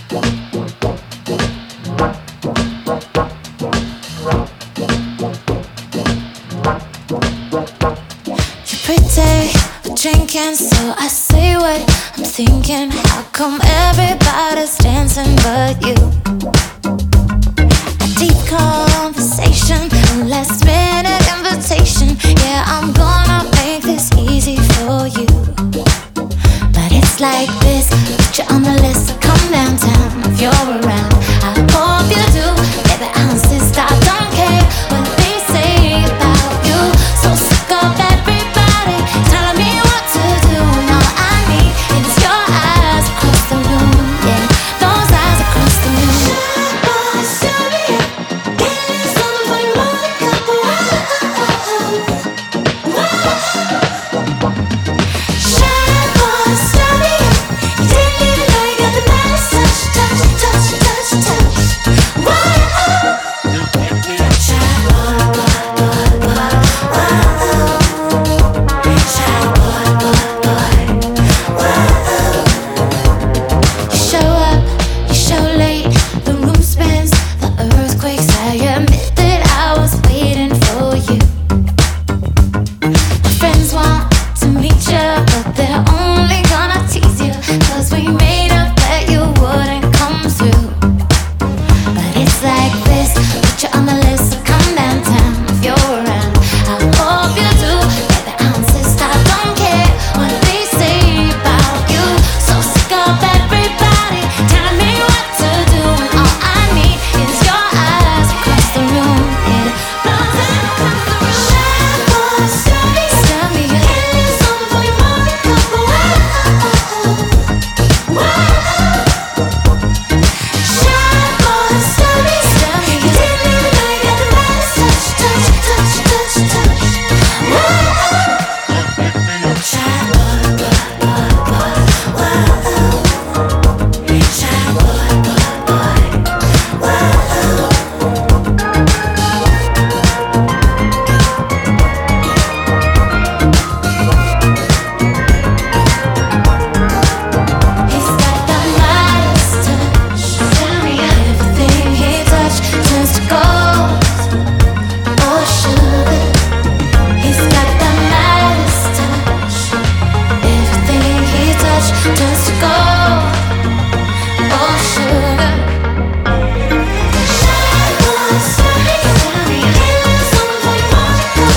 Drinking, so I say what I'm thinking. How come everybody's dancing but you? A deep conversation, a last minute invitation. Yeah, I'm gonna make this easy for you. But it's like this, put you on the list, so come downtown if you're around. I hope you do, baby, I insist, I don't care what they say about you. So sick of everybody telling me what to do. All I need is your eyes across the room, yeah, those eyes across the room. Show me, give me something for your Monica. Shine boy, show me, you didn't even know you got the best touch, touch, touch, touch, touch. Shine boy, boy, boy, boy, shine boy, boy, boy. You show up, you show late, the room spins, the earthquakes. I admit that I was waiting for you. My friends want to meet you, but they're only gonna tease you, 'cause we made up that you wouldn't come through. But it's like this, put you on the list, so come downtown if you're around. I hope you do, baby, I insist, I don't care what they say about you. So sick of everybody telling me what to do, and all I need is your eyes across the room. Yeah, those eyes across the room. Shine boy, show me, give me something for your Monica. Shine boy, show me, you didn't even know you got the best touch, touch, touch, touch, touch. Shine boy, boy, boy, boy, shine boy, boy, boy, He's got the Midas touch. Everything he touched turns to gold or sugar. He's got the Midas touch. Everything he touched turns to gold or sugar. Shine boy, show me, give me something for your Monica.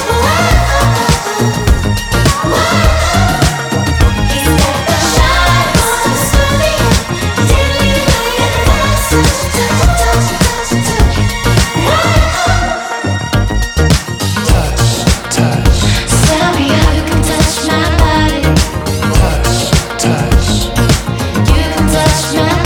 He's got the shine boy, show me, you didn't even know you got the best touch, touch, touch, touch, touch. Tell me how you can touch my body. You can touch my